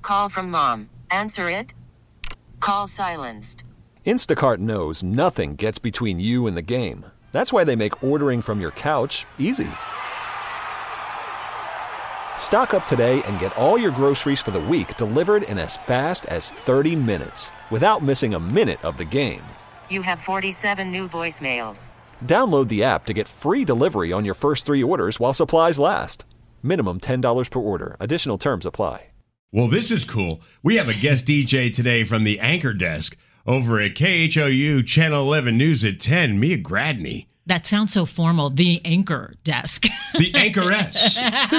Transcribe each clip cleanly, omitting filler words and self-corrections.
call from mom. Answer it. Call silenced. Instacart knows nothing gets between you and the game. That's why they make ordering from your couch easy. Stock up today and get all your groceries for the week delivered in as fast as 30 minutes without missing a minute of the game. You have 47 new voicemails. Download the app to get free delivery on your first 3 orders while supplies last. Minimum $10 per order. Additional terms apply. Well, this is cool. We have a guest DJ today from the Anchor Desk over at KHOU Channel 11 News at 10, Mia Gradney. That sounds so formal. The Anchor Desk. The Anchoress.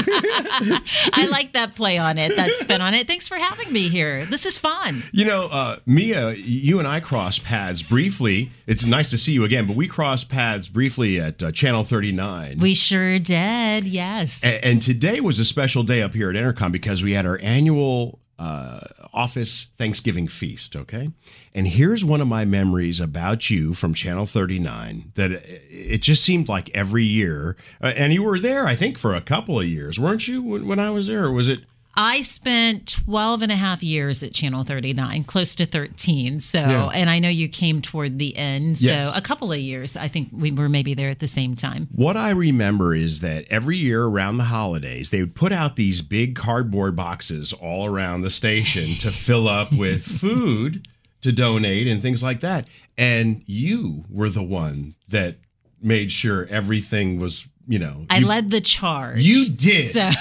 I like that play on it, that spin on it. Thanks for having me here. This is fun. You know, Mia, you and I crossed paths briefly. It's nice to see you again, but we crossed paths briefly at Channel 39. We sure did, yes. And today was a special day up here at Entercom because we had our annual office Thanksgiving feast, okay? And here's one of my memories about you from Channel 39 that it just seemed like every year, and you were there, I think, for a couple of years, weren't you, when I was there, or was it? I spent 12 and a half years at Channel 39, close to 13. So, Yeah. And I know you came toward the end. So Yes. a couple of years, I think we were maybe there at the same time. What I remember is that every year around the holidays, they would put out these big cardboard boxes all around the station to fill up with food to donate and things like that. And you were the one that made sure everything was, you know. I led the charge. You did. So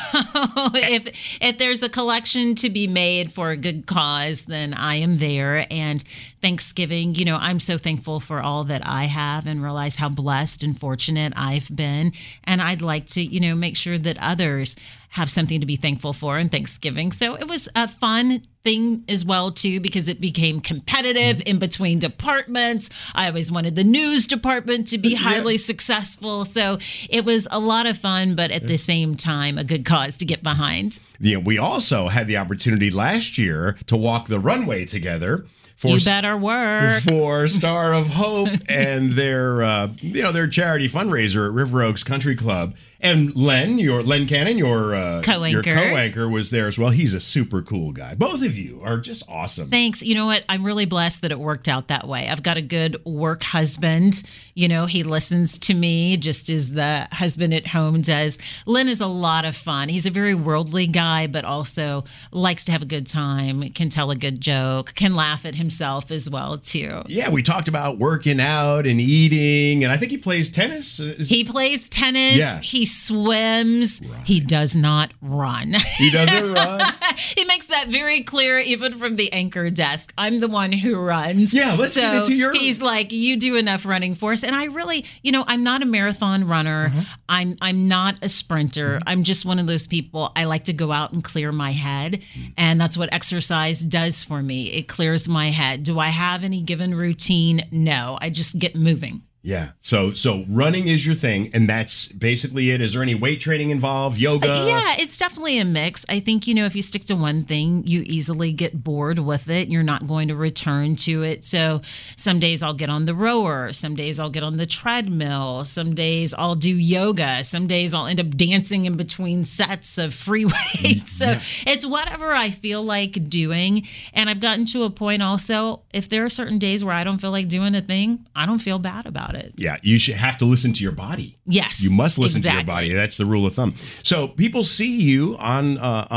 if there's a collection to be made for a good cause, then I am there. And Thanksgiving, you know, I'm so thankful for all that I have and realize how blessed and fortunate I've been. And I'd like to, you know, make sure that others have something to be thankful for in Thanksgiving. So it was a fun thing as well, too, because it became competitive in between departments. I always wanted the news department to be highly successful. So it was a lot of fun, but at the same time, a good cause to get behind. Yeah, we also had the opportunity last year to walk the runway together. You better work. For Star of Hope and their charity fundraiser at River Oaks Country Club. And Len Cannon, your co-anchor was there as well. He's a super cool guy. Both of you are just awesome. Thanks. You know what? I'm really blessed that it worked out that way. I've got a good work husband. You know, he listens to me just as the husband at home does. Len is a lot of fun. He's a very worldly guy, but also likes to have a good time, can tell a good joke, can laugh at himself as well, too. Yeah, we talked about working out and eating, and I think he plays tennis. He plays tennis. Yeah. He swims. Right. He does not run. He doesn't run? He makes that very clear, even from the Anchor Desk. I'm the one who runs. Yeah, let's get into your... He's like, you do enough running for us. And I really, you know, I'm not a marathon runner. I'm not a sprinter. I'm just one of those people. I like to go out and clear my head. And that's what exercise does for me. It clears my head. Do I have any given routine? No, I just get moving. Yeah. So running is your thing, and that's basically it. Is there any weight training involved? Yoga? Yeah, it's definitely a mix. I think, you know, if you stick to one thing, you easily get bored with it. You're not going to return to it. So some days I'll get on the rower. Some days I'll get on the treadmill. Some days I'll do yoga. Some days I'll end up dancing in between sets of free weights. So it's whatever I feel like doing. And I've gotten to a point also, if there are certain days where I don't feel like doing a thing, I don't feel bad about it. Yeah, you should have to listen to your body. Yes, you must listen to your body. That's the rule of thumb. So people see you on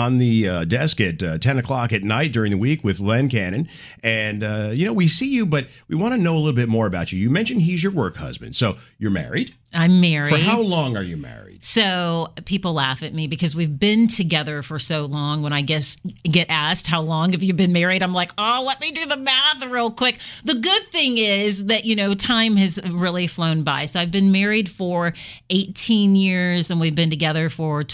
the desk at 10 o'clock at night during the week with Len Cannon, and we see you, but we want to know a little bit more about you. You mentioned he's your work husband, so you're married. I'm married. For how long are you married? So people laugh at me because we've been together for so long. When I get asked how long have you been married, I'm like, oh, let me do the math real quick. The good thing is that, you know, time has really flown by. So I've been married for 18 years and we've been together for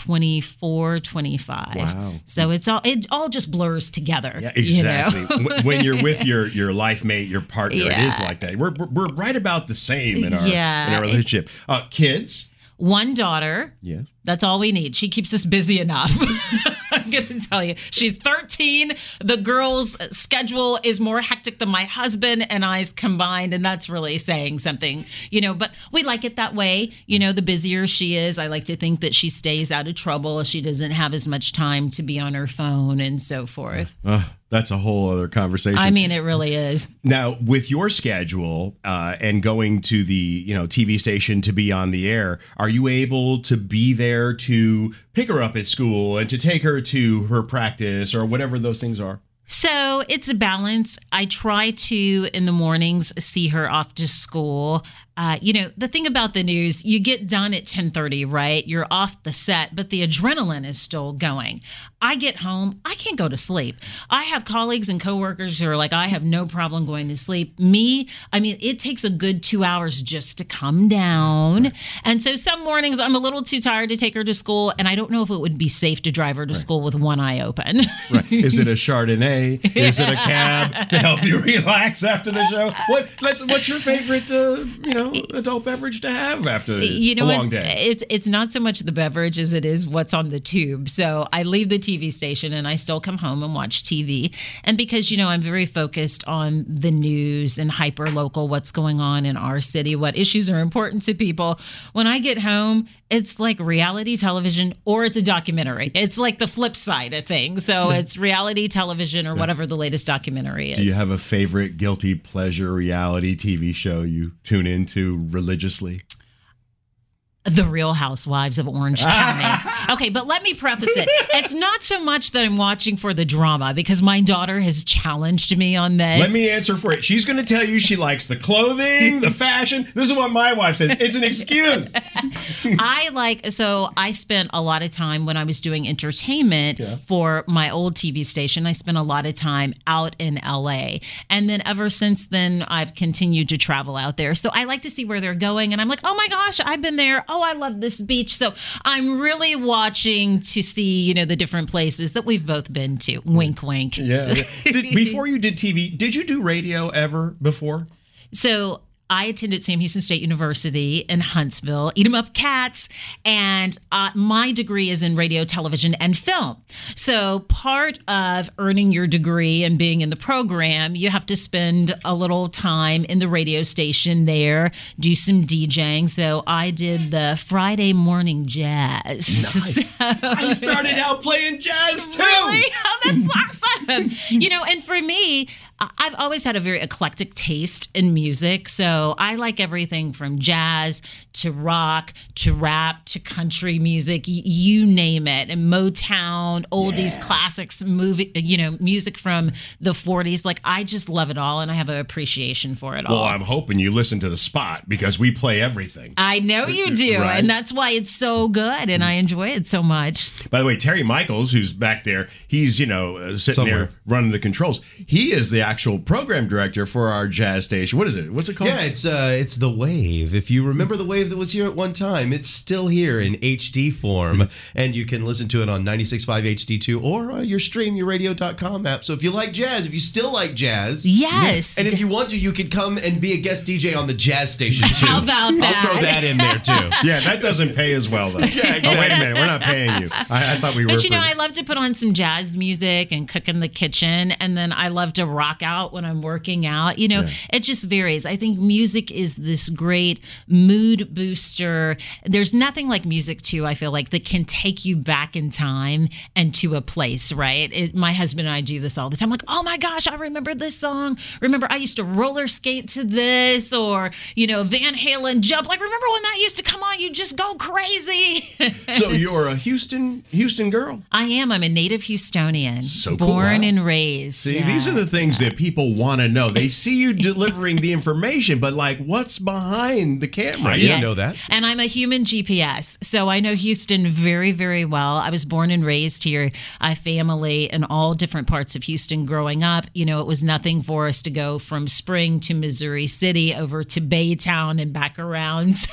24, 25. Wow. So it all just blurs together. Yeah, exactly. You know? When you're with your life mate, your partner, it is like that. We're right about the same in our relationship. Kids? One daughter. Yes. That's all we need. She keeps us busy enough. I'm going to tell you. She's 13. The girl's schedule is more hectic than my husband and I's combined, and that's really saying something, but we like it that way. The busier she is, I like to think that she stays out of trouble. She doesn't have as much time to be on her phone and so forth. That's a whole other conversation. I mean, it really is. Now, with your schedule and going to the TV station to be on the air, are you able to be there to pick her up at school and to take her to her practice or whatever those things are? So it's a balance. I try to, in the mornings, see her off to school. The thing about the news, you get done at 10:30, right? You're off the set, but the adrenaline is still going. I get home, I can't go to sleep. I have colleagues and coworkers who are like, I have no problem going to sleep. Me, it takes a good 2 hours just to come down. And so some mornings I'm a little too tired to take her to school, and I don't know if it would be safe to drive her to school with one eye open. Right. Is it a Chardonnay? Is it a cab to help you relax after the show? What's your favorite, adult beverage to have after a long day? It's not so much the beverage as it is what's on the tube. So I leave the TV station and I still come home and watch TV. And because, I'm very focused on the news and hyper local, what's going on in our city, what issues are important to people. When I get home, it's like reality television or it's a documentary. It's like the flip side of things. So it's reality television or whatever the latest documentary is. Do you have a favorite guilty pleasure reality TV show you tune into religiously? The Real Housewives of Orange County. Okay, but let me preface it. It's not so much that I'm watching for the drama because my daughter has challenged me on this. Let me answer for it. She's going to tell you she likes the clothing, the fashion. This is what my wife says. It's an excuse. I spent a lot of time when I was doing entertainment for my old TV station. I spent a lot of time out in LA. And then ever since then, I've continued to travel out there. So I like to see where they're going. And I'm like, oh my gosh, I've been there. Oh, I love this beach. So I'm really watching to see, the different places that we've both been to. Wink, wink. Yeah. Before you did TV, did you do radio ever before? So I attended Sam Houston State University in Huntsville, Eat 'em Up Cats, and my degree is in radio, television, and film. So part of earning your degree and being in the program, you have to spend a little time in the radio station there, do some DJing. So I did the Friday morning jazz. Nice. So, I started out playing jazz too. Really? Oh, that's awesome. And for me, I've always had a very eclectic taste in music. So I like everything from jazz to rock to rap to country music, you name it. And Motown, oldies, classics, music from the 40s. Like, I just love it all, and I have an appreciation for it all. Well, I'm hoping you listen to The Spot because we play everything. I know you do, right? And that's why it's so good, and I enjoy it so much. By the way, Terry Michaels, who's back there, he's, sitting there running the controls. He is the actual program director for our jazz station. What is it? What's it called? Yeah, it's The Wave. If you remember The Wave that was here at one time, it's still here in HD form, and you can listen to it on 96.5 HD2 or your radio.com app. So if you like jazz, if you still like jazz, yes, and if you want to, you could come and be a guest DJ on the jazz station too. How about that? I'll throw that in there too. Yeah, that doesn't pay as well though. Yeah, exactly. Oh, wait a minute, we're not paying you. I thought we were. But I love to put on some jazz music and cook in the kitchen, and then I love to rock out when I'm working out. It just varies. I think music is this great mood booster. There's nothing like music too, I feel like, that can take you back in time and to a place, right? My husband and I do this all the time. Like, oh my gosh, I remember this song. Remember I used to roller skate to this, or, Van Halen Jump. Like, remember when that used to come on? You just go crazy. So you're a Houston girl? I am. I'm a native Houstonian. So cool. Born and raised. See, these are the things that people want to know. They see you delivering the information, but like, what's behind the camera? I didn't know that. And I'm a human GPS, so I know Houston very, very well. I was born and raised here. I have family in all different parts of Houston growing up. It was nothing for us to go from Spring to Missouri City over to Baytown and back around. So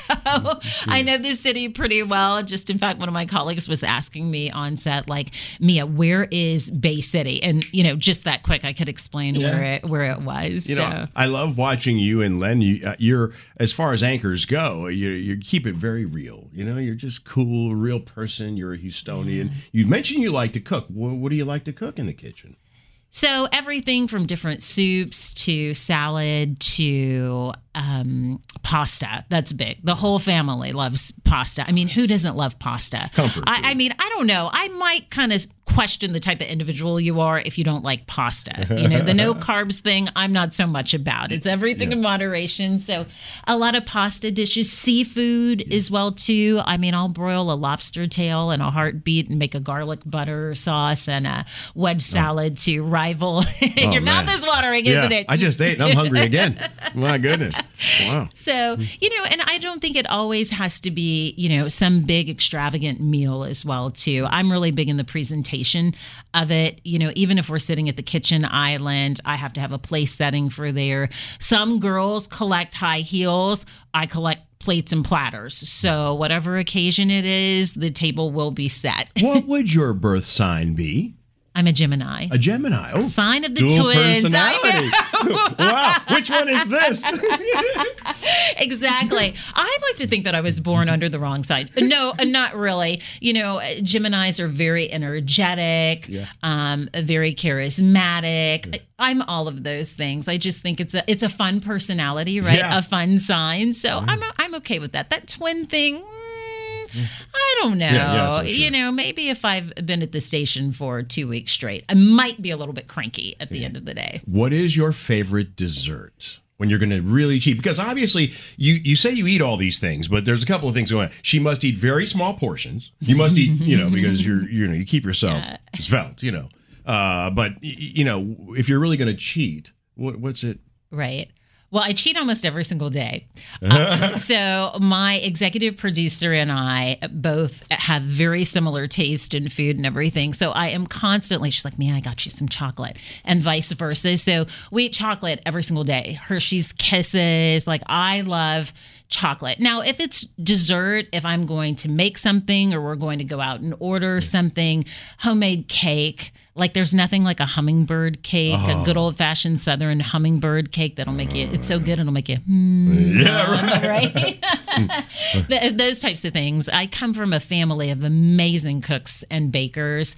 I know this city pretty well. Just, in fact, one of my colleagues was asking me on set, like, Mia, where is Bay City? And, just that quick, I could explain where it was. You know, I love watching you and Len. You're, as far as anchors go, you keep it very real. You know, you're just cool, real person. You're a Houstonian. You mentioned you like to cook. What do you like to cook in the kitchen? So everything from different soups to salad to pasta. That's big. The whole family loves pasta. I mean, who doesn't love pasta? Comfort food. I mean, I don't know. I might kind of question the type of individual you are if you don't like pasta. You know, the no carbs thing, I'm not so much about. It's everything in moderation. So a lot of pasta dishes, seafood as well too. I mean, I'll broil a lobster tail in a heartbeat and make a garlic butter sauce and a wedge salad to rival. Your mouth is watering, isn't it? I just ate and I'm hungry again. My goodness. Wow. So, you know, and I don't think it always has to be, you know, some big extravagant meal as well too. I'm really big in the presentation of it. You know, even if we're sitting at the kitchen island, I have to have a place setting for there. Some girls collect high heels. I collect plates and platters. So whatever occasion it is, the table will be set. What would your birth sign be? I'm a Gemini. A Gemini. Oh, sign of the dual twins. Personality. Wow. Which one is this? Exactly. I'd like to think that I was born under the wrong sign. No, not really. You know, Geminis are very energetic, very charismatic. I'm all of those things. I just think it's a fun personality, right? Yeah. A fun sign. So I'm okay with that. That twin thing. I don't know. Yeah, sure. You know, maybe if I've been at the station for 2 weeks straight, I might be a little bit cranky at the end of the day. What is your favorite dessert when you're going to really cheat? Because obviously you say you eat all these things, but there's a couple of things going on. She must eat very small portions. You must eat, you know, because you keep yourself svelte, you know. But you know, if you're really going to cheat, what's it? Right. Well, I cheat almost every single day. So my executive producer and I both have very similar taste in food and everything. So I am constantly, she's like, man, I got you some chocolate, and vice versa. So we eat chocolate every single day. Hershey's Kisses. Like, I love chocolate. Now, if it's dessert, if I'm going to make something or we're going to go out and order something, homemade cake. Like, there's nothing like a hummingbird cake, a good old-fashioned Southern hummingbird cake that'll make you, it's so good, it'll make you, right? Those types of things. I come from a family of amazing cooks and bakers,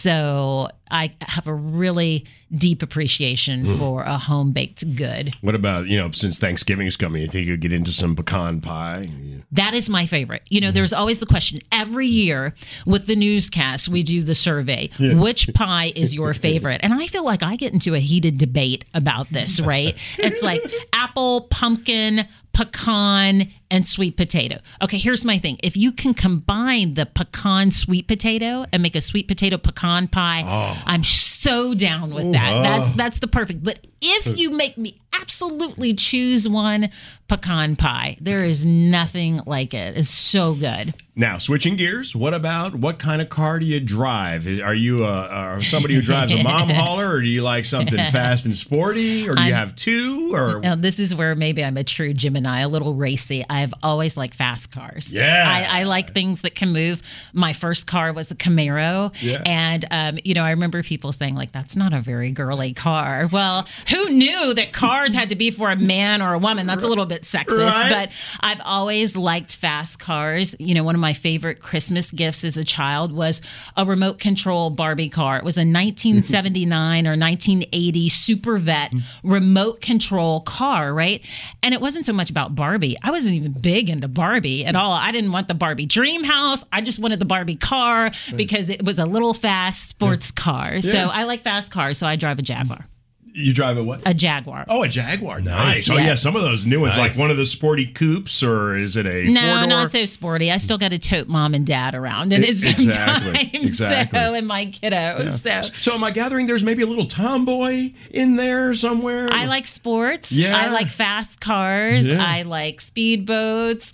so I have a really deep appreciation for a home-baked good. What about, you know, since Thanksgiving is coming, you think you'll get into some pecan pie? Yeah. That is my favorite. You know, there's always the question. Every year with the newscast, we do the survey. Which pie is your favorite? And I feel like I get into a heated debate about this, right? It's like apple, pumpkin, pecan, and sweet potato. Okay, here's my thing. If you can combine the pecan sweet potato and make a sweet potato pecan pie, I'm so down with that. That's the perfect. But if you make me absolutely choose one, pecan pie. There is nothing like it. It's so good. Now, switching gears, what kind of car do you drive? Are you somebody who drives a mom hauler, or do you like something fast and sporty, or do you have two? Or now, this is where maybe I'm a true Gemini, a little racy. I've always liked fast cars. Yeah. I like things that can move. My first car was a Camaro. Yeah. And, you know, I remember people saying, like, that's not a very girly car. Well, who knew that cars had to be for a man or a woman? That's a little bit sexist. Right? But I've always liked fast cars. You know, one of my favorite Christmas gifts as a child was a remote control Barbie car. It was a 1979 or 1980 Super Vet remote control car, right? And it wasn't so much about Barbie. I wasn't even big into Barbie at all. I didn't want the Barbie dream house. I just wanted the Barbie car because it was a little fast sports car. So I like fast cars, so I drive a Jaguar. You drive a what? A Jaguar. Oh, a Jaguar. Nice. Oh, Yes. yeah. Some of those new ones, like one of the sporty coupes, or is it a four-door? No, not so sporty. I still got to tote mom and dad around in it sometimes. Exactly. So, and my kiddos. Yeah. So am I gathering there's maybe a little tomboy in there somewhere? I like sports. Yeah. I like fast cars. Yeah. I like speedboats.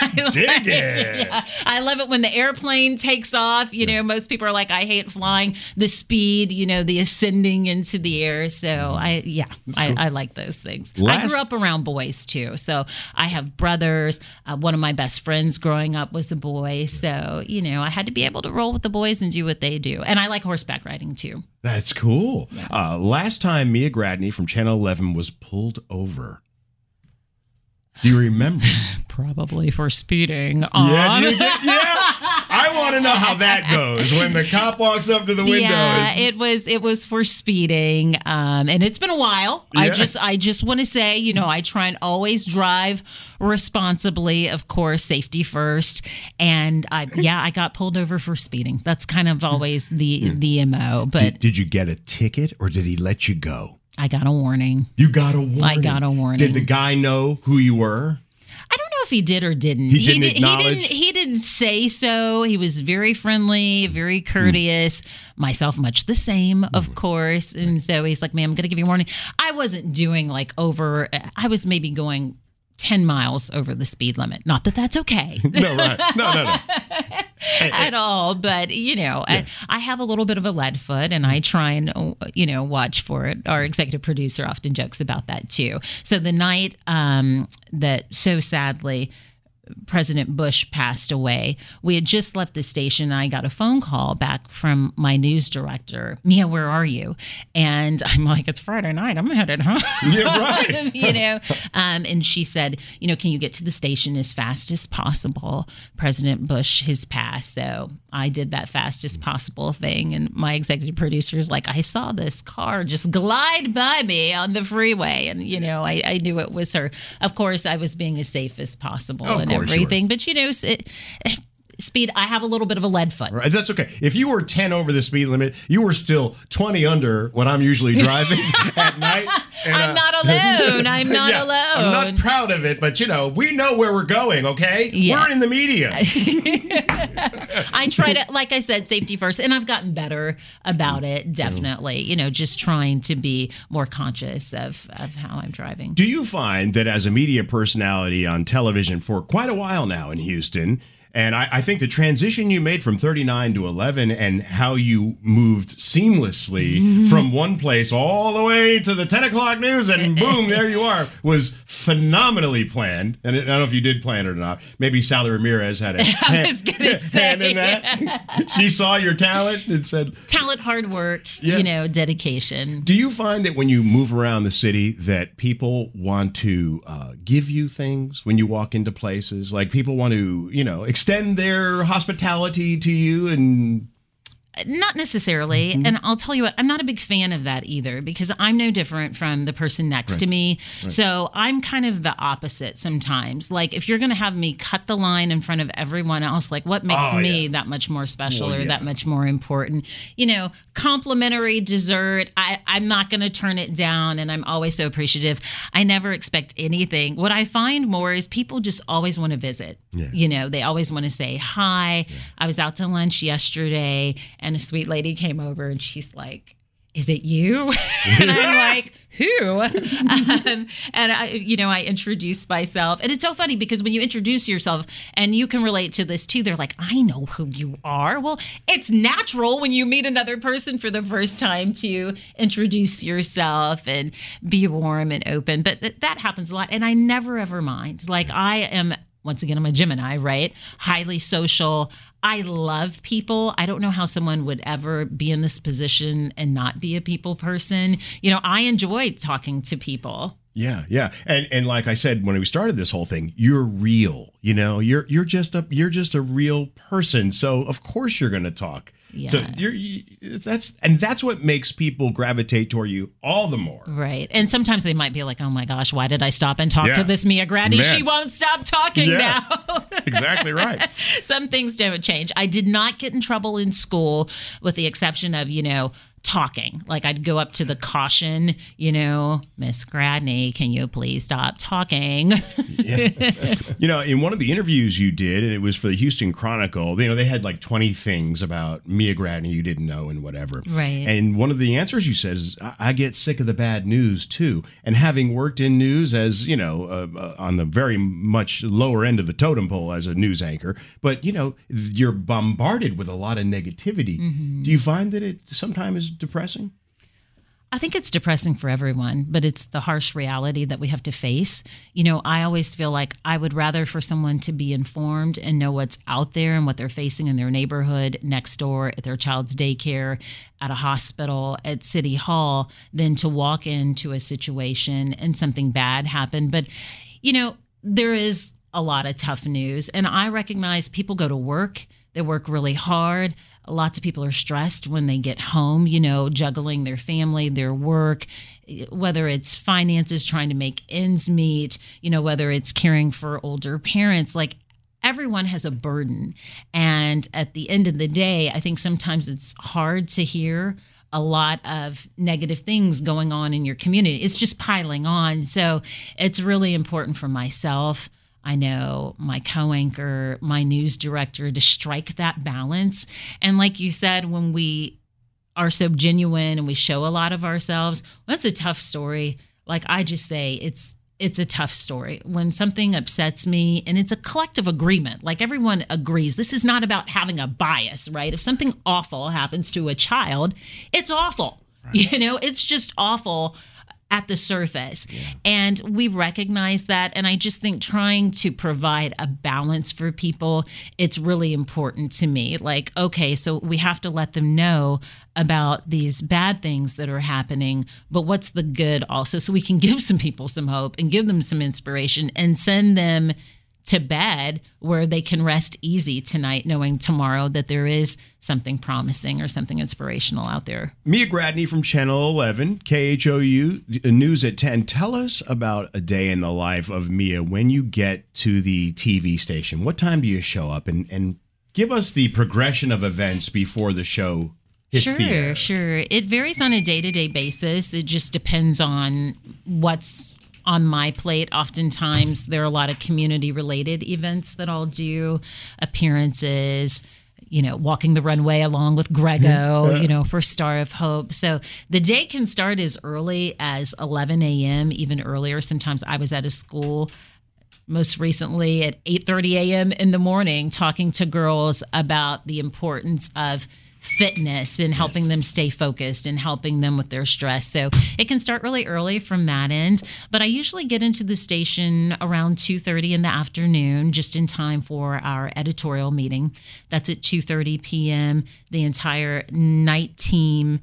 Dig it. Yeah. I love it when the airplane takes off. You know, most people are like, I hate flying. The speed, you know, the ascending into the air. So I like those things. I grew up around boys too. So I have brothers. One of my best friends growing up was a boy. So, I had to be able to roll with the boys and do what they do. And I like horseback riding too. That's cool. Yeah. Last time Mia Gradney from Channel 11 was pulled over. Do you remember? Probably for speeding. Yeah, I want to know how that goes when the cop walks up to the window. Yeah, it was for speeding, and it's been a while. Yeah. I just want to say, I try and always drive responsibly, of course, safety first. And I got pulled over for speeding. That's kind of always the MO. But did you get a ticket or did he let you go? I got a warning. You got a warning? I got a warning. Did the guy know who you were? I don't know if he did or didn't. He didn't acknowledge? He didn't say so. He was very friendly, very courteous. Myself, much the same, of course. And so he's like, ma'am, I'm going to give you a warning. I wasn't doing I was maybe going 10 miles over the speed limit. Not that that's okay. No, right. No. At all. But, I have a little bit of a lead foot and I try and, watch for it. Our executive producer often jokes about that too. So the night that so sadly President Bush passed away, we had just left the station. And I got a phone call back from my news director. Mia, where are you? And I'm like, it's Friday night. I'm headed home. Yeah, right. And she said, can you get to the station as fast as possible? President Bush has passed. So I did that fastest possible thing. And my executive producer is like, I saw this car just glide by me on the freeway. And, I knew it was her. Of course, I was being as safe as possible. Everything, but speed, I have a little bit of a lead foot. Right, that's okay. If you were 10 over the speed limit, you were still 20 under what I'm usually driving at night. And, I'm not alone. I'm not alone. I'm not proud of it, but we know where we're going, okay? Yeah. We're in the media. I try to, like I said, safety first, and I've gotten better about it, definitely. Just trying to be more conscious of how I'm driving. Do you find that as a media personality on television for quite a while now in Houston, and I think the transition you made from 39 to 11 and how you moved seamlessly from one place all the way to the 10 o'clock news and boom, there you are, was phenomenally planned. And I don't know if you did plan it or not. Maybe Sally Ramirez had a hand in that. She saw your talent and said... Talent, hard work, dedication. Do you find that when you move around the city that people want to give you things when you walk into places? Like people want to, extend their hospitality to you? And not necessarily. And I'll tell you what, I'm not a big fan of that either, because I'm no different from the person next to me. Right. So I'm kind of the opposite sometimes. Like if you're going to have me cut the line in front of everyone else, like what makes me that much more special or that much more important? Complimentary dessert, I'm not going to turn it down, and I'm always so appreciative. I never expect anything. What I find more is people just always want to visit. Yeah. They always want to say hi. Yeah. I was out to lunch yesterday, and a sweet lady came over and she's like, is it you? And I'm like, who? And I introduced myself. And it's so funny because when you introduce yourself, and you can relate to this too, they're like, I know who you are. Well, it's natural when you meet another person for the first time to introduce yourself and be warm and open. But that happens a lot. And I never, ever mind. Like I am, once again, I'm a Gemini, right? Highly social. I love people. I don't know how someone would ever be in this position and not be a people person. I enjoy talking to people. Yeah. And like I said, when we started this whole thing, you're real. You're just a real person. So of course you're going to talk. Yeah. So that's what makes people gravitate toward you all the more. Right. And sometimes they might be like, oh my gosh, why did I stop and talk to this Mia Gradney? She won't stop talking now. Exactly right. Some things don't change. I did not get in trouble in school with the exception of, talking. Like I'd go up to the caution, Miss Gradney, can you please stop talking? In one of the interviews you did, and it was for the Houston Chronicle, they had like 20 things about Mia Gradney you didn't know and whatever. Right. And one of the answers you said is, I get sick of the bad news too. And having worked in news as, on the very much lower end of the totem pole as a news anchor, but, you're bombarded with a lot of negativity. Mm-hmm. Do you find that it sometimes is depressing? I think it's depressing for everyone, but it's the harsh reality that we have to face. I always feel like I would rather for someone to be informed and know what's out there and what they're facing in their neighborhood, next door, at their child's daycare, at a hospital, at City Hall, than to walk into a situation and something bad happen. But, there is a lot of tough news, and I recognize people go to work, they work really hard. Lots of people are stressed when they get home, juggling their family, their work, whether it's finances, trying to make ends meet, whether it's caring for older parents. Like, everyone has a burden. And at the end of the day, I think sometimes it's hard to hear a lot of negative things going on in your community. It's just piling on. So it's really important for myself, I know, my co-anchor, my news director, to strike that balance. And like you said, when we are so genuine and we show a lot of ourselves, that's a tough story. Like I just say, it's a tough story. When something upsets me, and it's a collective agreement, like everyone agrees, this is not about having a bias, right? If something awful happens to a child, it's awful. Right. It's just awful at the surface. Yeah. And we recognize that. And I just think trying to provide a balance for people, it's really important to me. Like, okay, so we have to let them know about these bad things that are happening, but what's the good also? So we can give some people some hope and give them some inspiration and send them to bed where they can rest easy tonight, knowing tomorrow that there is something promising or something inspirational out there. Mia Gradney from Channel 11, KHOU News at 10. Tell us about a day in the life of Mia when you get to the TV station. What time do you show up? And give us the progression of events before the show hits the air. Sure. It varies on a day-to-day basis. It just depends on what's on my plate. Oftentimes, there are a lot of community-related events that I'll do, appearances, walking the runway along with Grego, for Star of Hope. So the day can start as early as 11 a.m., even earlier. Sometimes I was at a school most recently at 8:30 a.m. in the morning talking to girls about the importance of fitness and helping them stay focused and helping them with their stress. So it can start really early from that end, but I usually get into the station around 2:30 in the afternoon, just in time for our editorial meeting. That's at 2:30 p.m. The entire night team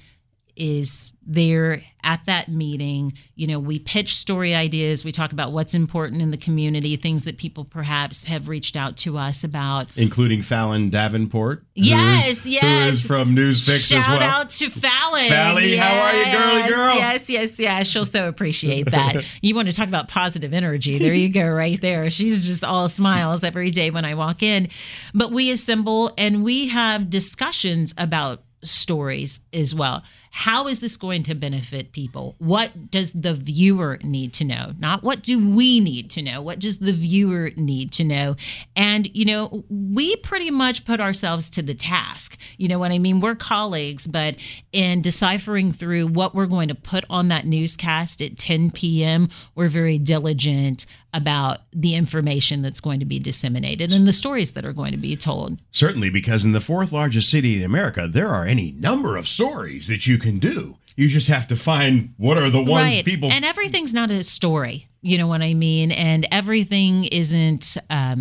is there at that meeting. We pitch story ideas. We talk about what's important in the community, things that people perhaps have reached out to us about. Including Fallon Davenport. Yes. Who is from Newsfix as well. Shout out to Fallon. Fally, how are you, girly girl? Yes. She'll so appreciate that. You want to talk about positive energy. There you go, right there. She's just all smiles every day when I walk in. But we assemble and we have discussions about stories as well. How is this going to benefit people? What does the viewer need to know? Not what do we need to know? What does the viewer need to know? And, we pretty much put ourselves to the task. You know what I mean? We're colleagues, but in deciphering through what we're going to put on that newscast at 10 p.m., we're very diligent about the information that's going to be disseminated and the stories that are going to be told. Certainly, because in the fourth largest city in America, there are any number of stories that you can do. You just have to find what are the ones right. people... And everything's not a story, you know what I mean? And everything isn't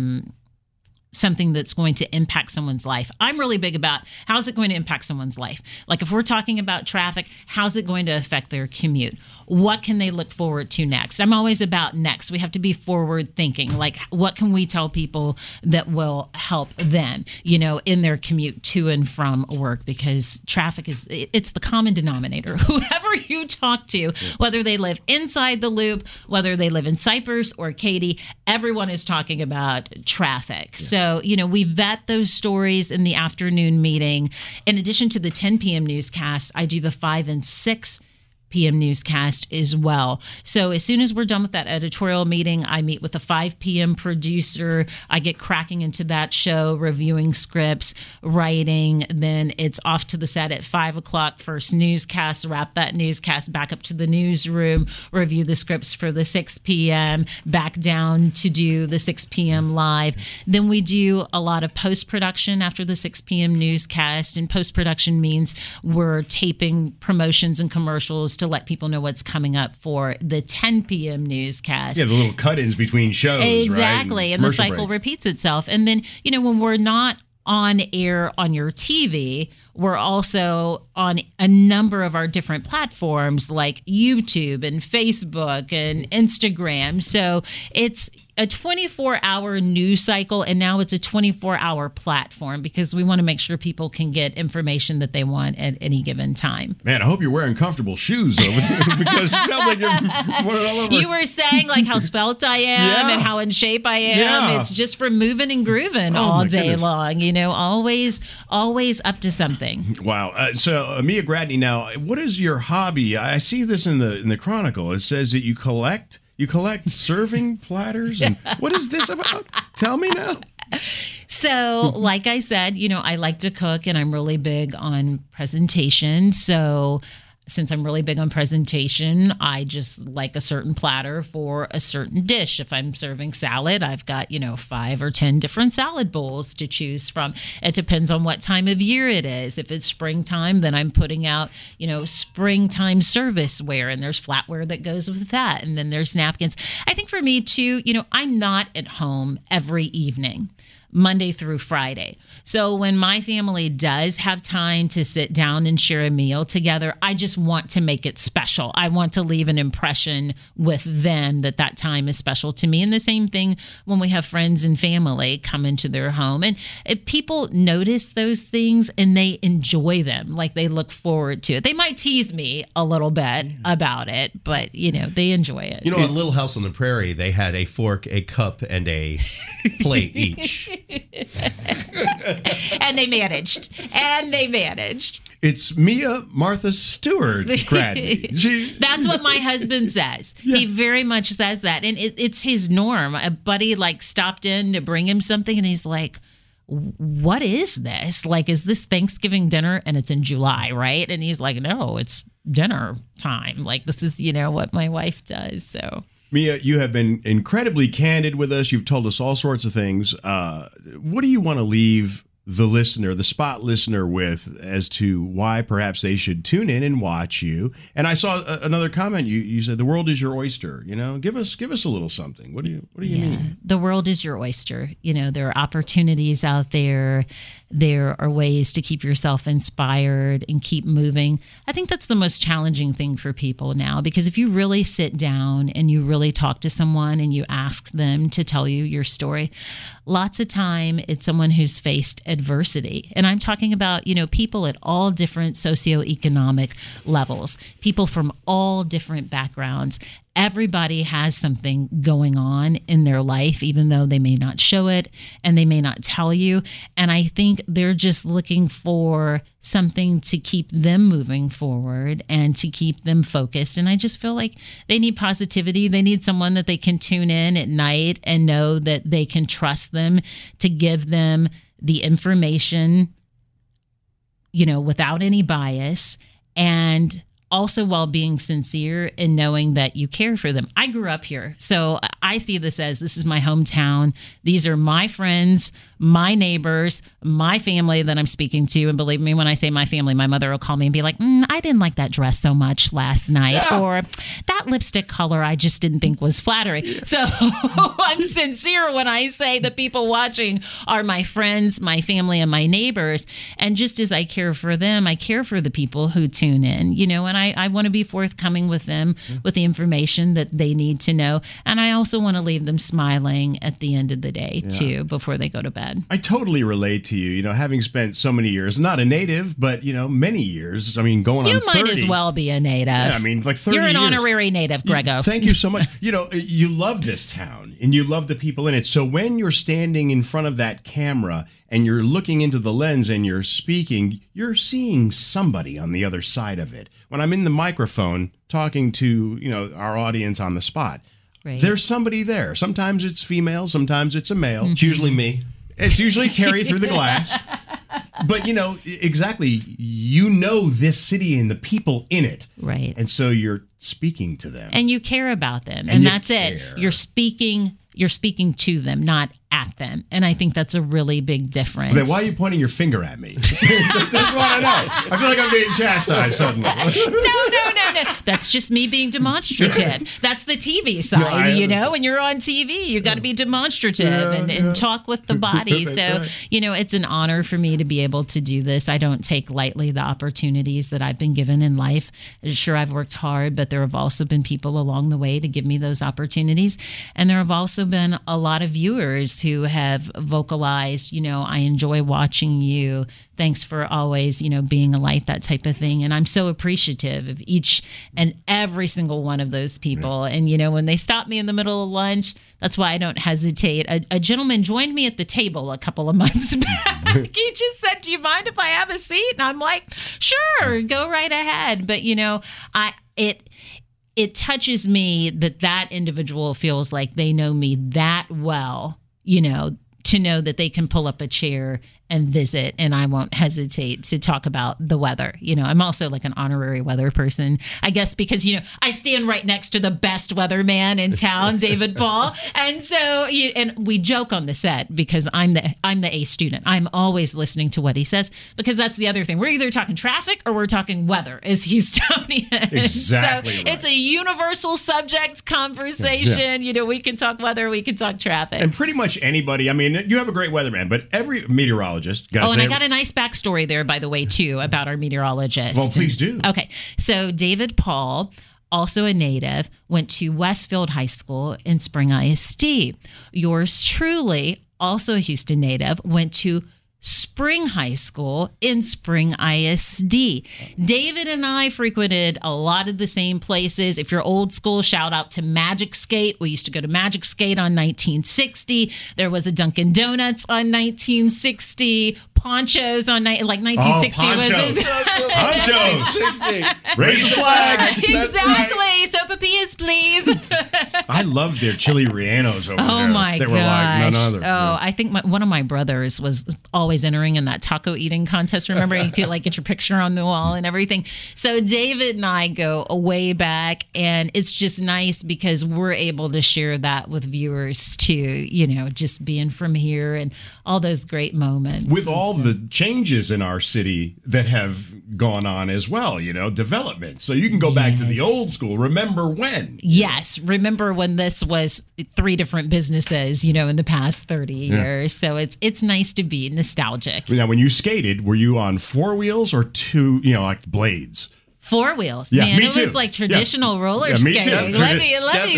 something that's going to impact someone's life. I'm really big about how's it going to impact someone's life? Like if we're talking about traffic, how's it going to affect their commute? What can they look forward to next? I'm always about next. We have to be forward thinking. Like what can we tell people that will help them, in their commute to and from work? Because traffic it's the common denominator. Whoever you talk to, whether they live inside the loop, whether they live in Cypress or Katy, everyone is talking about traffic. So, we vet those stories in the afternoon meeting. In addition to the 10 p.m. newscast, I do the 5 and 6 p.m. newscast as well. So as soon as we're done with that editorial meeting, I meet with a 5 p.m. producer. I get cracking into that show, reviewing scripts, writing. Then it's off to the set at 5 o'clock, first newscast, wrap that newscast, back up to the newsroom, review the scripts for the 6 p.m., back down to do the 6 p.m. live. Then we do a lot of post-production after the 6 p.m. newscast. And post-production means we're taping promotions and commercials, to let people know what's coming up for the 10 p.m. newscast. Yeah, the little cut-ins between shows, exactly, right? And the cycle repeats itself. And then, when we're not on air on your TV, we're also on a number of our different platforms like YouTube and Facebook and Instagram. So it's a 24-hour news cycle, and now it's a 24-hour platform because we want to make sure people can get information that they want at any given time. Man, I hope you're wearing comfortable shoes over there because it sounds like you're all over. You were saying like how svelte I am and how in shape I am. Yeah. It's just from moving and grooving all day long, always up to something. Wow. So Mia Gradney, now, what is your hobby? I see this in the Chronicle. It says that you collect serving platters. And what is this about? Tell me now. So, like I said, I like to cook and I'm really big on presentation. So, since I'm really big on presentation, I just like a certain platter for a certain dish. If I'm serving salad, I've got, 5 or 10 different salad bowls to choose from. It depends on what time of year it is. If it's springtime, then I'm putting out, springtime serviceware, and there's flatware that goes with that. And then there's napkins. I think for me too, I'm not at home every evening, Monday through Friday. So when my family does have time to sit down and share a meal together, I just want to make it special. I want to leave an impression with them that time is special to me. And the same thing when we have friends and family come into their home. And if people notice those things and they enjoy them, like they look forward to it. They might tease me a little bit about it, but, they enjoy it. On Little House on the Prairie, they had a fork, a cup, and a plate each. And they managed. It's Mia Martha Stewart Gradney. That's what my husband says. Yeah. He very much says that. And it's his norm. A buddy stopped in to bring him something and he's like, what is this? Is this Thanksgiving dinner? And it's in July, right? And he's like, no, it's dinner time. This is, what my wife does. So Mia, you have been incredibly candid with us. You've told us all sorts of things. What do you want to leave the listener, the spot listener, with as to why perhaps they should tune in and watch you? And I saw another comment. You said the world is your oyster. Give us a little something. What do you mean? The world is your oyster. There are opportunities out there. There are ways to keep yourself inspired and keep moving. I think that's the most challenging thing for people now, because if you really sit down and you really talk to someone and you ask them to tell you your story, lots of time it's someone who's faced adversity. And I'm talking about, people at all different socioeconomic levels, people from all different backgrounds. Everybody has something going on in their life, even though they may not show it and they may not tell you. And I think they're just looking for something to keep them moving forward and to keep them focused. And I just feel like they need positivity. They need someone that they can tune in at night and know that they can trust them to give them the information, without any bias, and also while being sincere and knowing that you care for them. I grew up here, so I see this is my hometown. These are my friends, my neighbors, my family that I'm speaking to. And believe me, when I say my family, my mother will call me and be like, I didn't like that dress so much last night. Yeah. Or that lipstick color I just didn't think was flattering. So I'm sincere when I say the people watching are my friends, my family, and my neighbors. And just as I care for them, I care for the people who tune in, and I want to be forthcoming with them with the information that they need to know. And I also want to leave them smiling at the end of the day, too, before they go to bed. I totally relate to you, having spent so many years, not a native, but, many years. I mean, going on 30. You might as well be a native. Yeah, 30 You're an years. honorary native, Grego. Thank you so much. You love this town and you love the people in it. So when you're standing in front of that camera and you're looking into the lens and you're speaking, you're seeing somebody on the other side of it. When I'm in the microphone talking to, our audience on the spot, there's somebody there. Sometimes it's female, sometimes it's a male. It's usually me. It's usually Terry through the glass. But, exactly, this city and the people in it. Right. And so you're speaking to them. And you care about them. And that's care. it. You're speaking to them, not at them. And I think that's a really big difference. Then why are you pointing your finger at me? That's what I know. I feel like I'm being chastised suddenly. No. That's just me being demonstrative. That's the TV side, when you're on TV, you got to be demonstrative and talk with the body. So, right. It's an honor for me to be able to do this. I don't take lightly the opportunities that I've been given in life. Sure, I've worked hard, but there have also been people along the way to give me those opportunities. And there have also been a lot of viewers who have vocalized, I enjoy watching you. Thanks for always, being a light, that type of thing. And I'm so appreciative of each and every single one of those people. And, when they stop me in the middle of lunch, that's why I don't hesitate. A gentleman joined me at the table a couple of months back. He just said, do you mind if I have a seat? And I'm like, sure, go right ahead. But, it touches me that individual feels like they know me that well, to know that they can pull up a chair and visit, and I won't hesitate to talk about the weather. I'm also like an honorary weather person, I guess, because, I stand right next to the best weatherman in town, David Paul. And so, and we joke on the set because I'm the A student. I'm always listening to what he says, because that's the other thing. We're either talking traffic or we're talking weather as Houstonians. Exactly. So right. It's a universal subject conversation. Yeah. We can talk weather, we can talk traffic. And pretty much anybody, you have a great weatherman, but every meteorologist, I got a nice backstory there, by the way, too, about our meteorologist. Well, please do. Okay. So David Paul, also a native, went to Westfield High School in Spring ISD. Yours truly, also a Houston native, went to Spring High School in Spring ISD. David and I frequented a lot of the same places. If you're old school, shout out to Magic Skate. We used to go to Magic Skate on 1960. There was a Dunkin' Donuts on 1960. Ponchos on 1960 was his. Ponchos. Raise the flag. Exactly. Sopapillas, please. I loved their chili rellenos over there. Oh my They gosh. were like none other. Oh, I think one of my brothers was always entering in that taco eating contest. Remember, you could get your picture on the wall and everything. So David and I go way back, and it's just nice because we're able to share that with viewers too. Just being from here and all those great moments. With all the changes in our city that have gone on as well, development. So you can go back to the old school. Remember when? Yes. Remember when this was 3 different businesses, in the past 30 years. So it's nice to be nostalgic. Now, when you skated, were you on 4 wheels or 2, like blades? 4 wheels. Yeah, Man, me it too. was like traditional roller me too. skating. Let me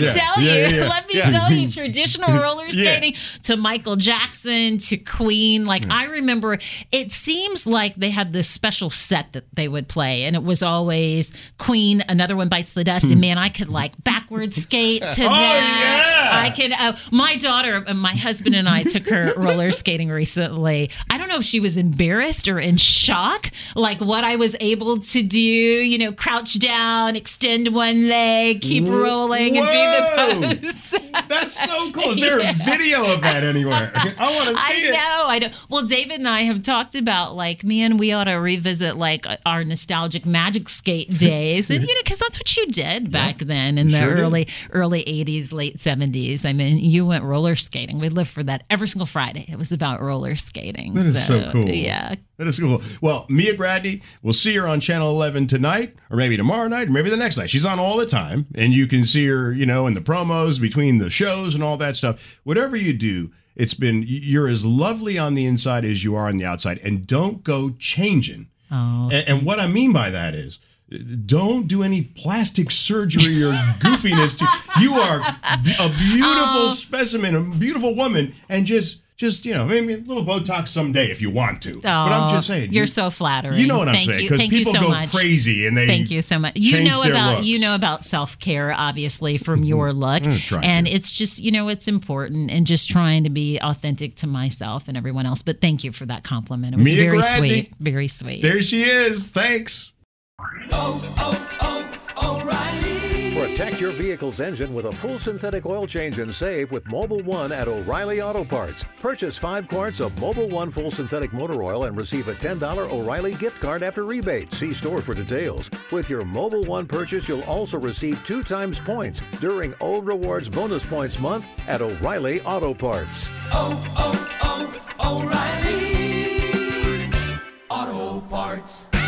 tell you, traditional roller skating to Michael Jackson, to Queen. I remember, it seems like they had this special set that they would play, and it was always Queen, Another One Bites the Dust, and man, I could backward skate to that. Yeah. I can. My daughter, my husband and I took her roller skating recently. I don't know if she was embarrassed or in shock, what I was able to do. Crouch down, extend one leg, keep rolling, and do the pose. That's so cool. Is there a video of that anywhere? I want to see it. I know. Well, David and I have talked about man, we ought to revisit our nostalgic Magic Skate days, and because that's what you did back then in the early 80s, late 70s. I mean, you went roller skating. We lived for that every single Friday. It was about roller skating. That is so cool. Yeah. That is cool. Well, Mia Gradney, we'll see her on Channel 11 tonight, or maybe tomorrow night, or maybe the next night. She's on all the time, and you can see her, in the promos between the shows and all that stuff. Whatever you do, you're as lovely on the inside as you are on the outside, and don't go changing. Oh, and what I mean by that is, don't do any plastic surgery or goofiness. You are a beautiful specimen, a beautiful woman, and just maybe a little Botox someday if you want to. But I'm just saying. You're so flattering. You know what I'm saying? Because people go crazy and they Thank you so much. change their looks. You know about self-care, obviously, from your look. And it's just, it's important, and just trying to be authentic to myself and everyone else. But thank you for that compliment. It was Mia very Gradney. sweet. Very sweet. There she is. Thanks. O'Reilly. Protect your vehicle's engine with a full synthetic oil change and save with Mobil 1 at O'Reilly Auto Parts. Purchase 5 quarts of Mobil 1 full synthetic motor oil and receive a $10 O'Reilly gift card after rebate. See store for details. With your Mobil 1 purchase, you'll also receive 2 times points during O Rewards Bonus Points Month at O'Reilly Auto Parts. O'Reilly Auto Parts.